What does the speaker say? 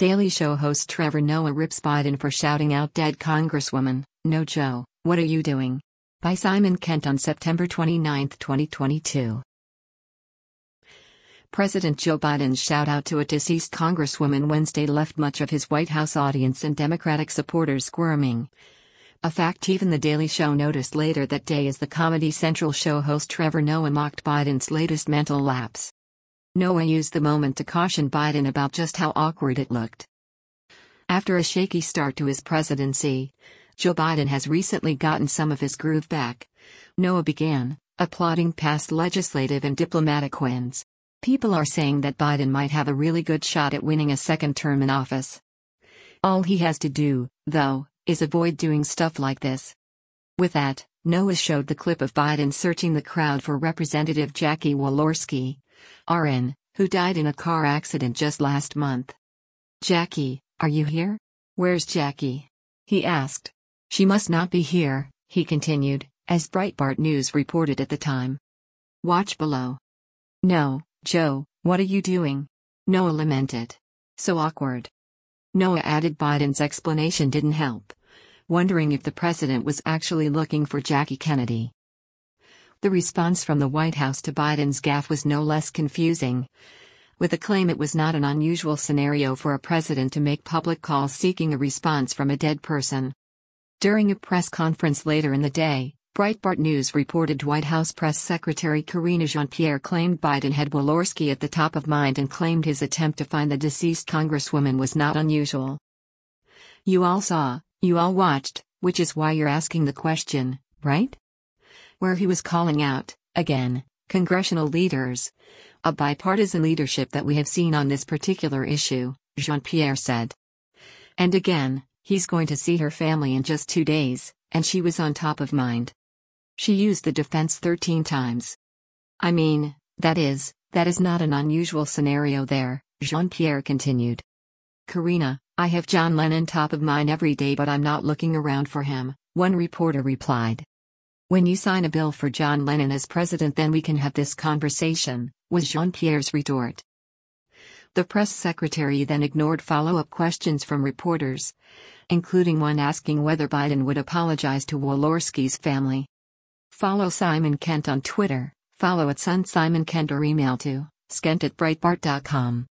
Daily Show host Trevor Noah rips Biden for shouting out dead Congresswoman, "No Joe, what are you doing?" By Simon Kent on September 29, 2022. President Joe Biden's shout-out to a deceased Congresswoman Wednesday left much of his White House audience and Democratic supporters squirming. A fact even The Daily Show noticed later that day as the Comedy Central show host Trevor Noah mocked Biden's latest mental lapse. Noah used the moment to caution Biden about just how awkward it looked. After a shaky start to his presidency, Joe Biden has recently gotten some of his groove back. Noah began, applauding past legislative and diplomatic wins. People are saying that Biden might have a really good shot at winning a second term in office. All he has to do, though, is avoid doing stuff like this. With that, Noah showed the clip of Biden searching the crowd for Representative Jackie Walorski, RN, who died in a car accident just last month. "Jackie, are you here? Where's Jackie?" he asked. "She must not be here," he continued, as Breitbart News reported at the time. Watch below. "No, Joe, what are you doing?" Noah lamented. "So awkward." Noah added Biden's explanation didn't help, wondering if the president was actually looking for Jackie Kennedy. The response from the White House to Biden's gaffe was no less confusing, with a claim it was not an unusual scenario for a president to make public calls seeking a response from a dead person. During a press conference later in the day, Breitbart News reported White House Press Secretary Karine Jean-Pierre claimed Biden had Walorski at the top of mind and claimed his attempt to find the deceased Congresswoman was not unusual. "You all saw, you all watched, which is why you're asking the question, right?" Where he was calling out, again, congressional leaders. "A bipartisan leadership that we have seen on this particular issue," Jean-Pierre said. And again, he's going to see her family in just 2 days, and she was on top of mind. She used the defense 13 times. "I mean, that is not an unusual scenario there," Jean-Pierre continued. "Karina, I have John Lennon top of mind every day, but I'm not looking around for him," one reporter replied. "When you sign a bill for John Lennon as president, then we can have this conversation," was Jean-Pierre's retort. The press secretary then ignored follow-up questions from reporters, including one asking whether Biden would apologize to Walorski's family. Follow Simon Kent on Twitter, follow @SunSimonKent or email to skent@breitbart.com.